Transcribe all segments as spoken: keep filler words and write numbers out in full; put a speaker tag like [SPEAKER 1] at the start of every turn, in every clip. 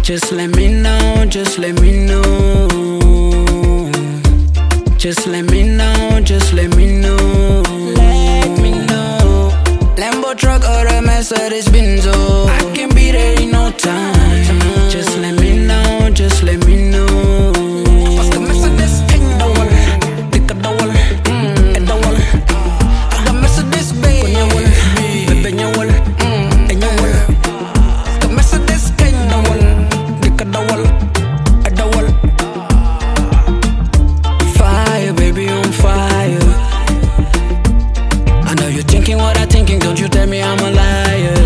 [SPEAKER 1] Just let me know, just let me know. Just let me know, just let me know. Let me know. Lambo truck or a Mercedes Benz, oh, I can be there in no time. Just let me know, just let me know. Parce que Mercedes ain't the one. Dick the one, mm, and the one. I got Mercedes, babe. When you want, baby, you want, mm, and you want. Parce que Mercedes ain't the one. Dick the one, and the one. Fire, baby, on fire. I know you're thinking what I'm thinking. Don't you tell me I'm a liar.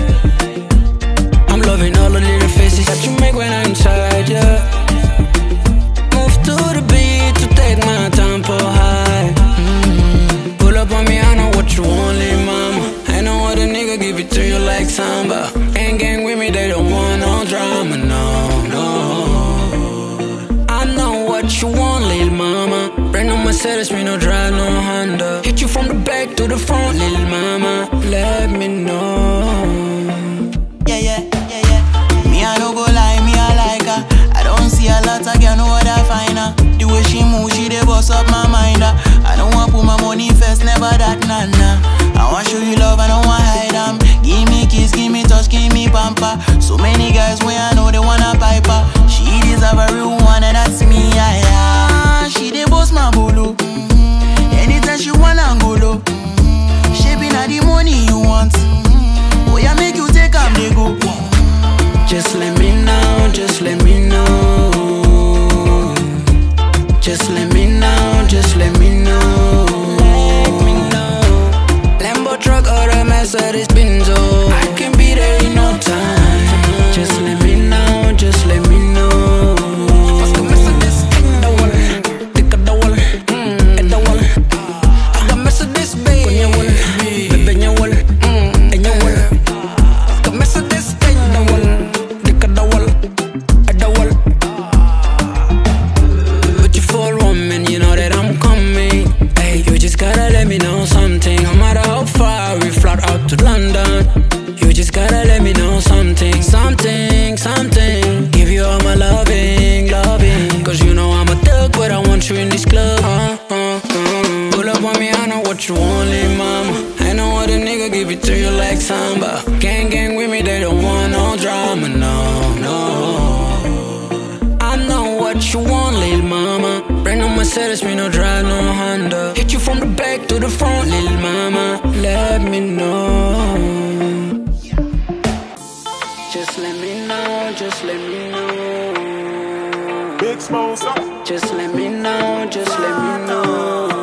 [SPEAKER 1] I'm loving all the little faces that you make when I'm inside, yeah. Move to the beat to take my tempo high. Mm-hmm. Pull up on me, I know what you want, little mama. I know what a nigga give it to you like samba. Gang gang with me, they don't want no drama, no, no. I know what you want, little mama. Brand new Mercedes, me no drive, no Honda. Hit you from the back to the front, little mama. Let me know.
[SPEAKER 2] Yeah, yeah, yeah, yeah. Me, I don't go lie, me, I like her. I don't see a lot, I can't know what I find her. The way she move, she dey boss up my mind. uh. I don't want put my money first, never that, nah, nah. I want show you love, I don't want hide them. Give me kiss, give me touch, give me pamper. So many guys where I know they wanna pipe her. She deserve a real one, and that's me, yeah, yeah. She dey boss my bolo. Mm-hmm. Anytime she wanna go low. Mm-hmm. Shaping out the money you want. Mm-hmm. Oh yeah, make you take am, they go.
[SPEAKER 1] Just let me know, just let me know. Just let me know, just let me know. Let me know. Lambo truck or a Mercedes Benz, oh, I can be there in no time. Just let me know, just let me know. Parce que Mercedes ain't the one. Dick the one, mm, and the one. I got Mercedes, babe. When you want, baby, you want, mm, and you want. Parce que Mercedes ain't the one. Dick the one, and the one. Beautiful woman, you know that I'm coming. Hey, you just gotta let me know something. No matter how far we fly out to London, you just gotta let me know something, something, something. Give you all my loving, loving. Cause you know I'm a thug, but I want you in this club. Uh, uh, uh. Pull up on me, I know what you want, little mama. I know what a nigga give it to you like samba. Gang gang with me, they don't want no drama, no, no. I know what you want, little mama. Brand new Mercedes, me no drive, no Honda. Hit you from the back to the front, little mama. Let me know. Just let me know, just let me know.
[SPEAKER 3] Big Smoke,
[SPEAKER 1] Just let me know, just let me know.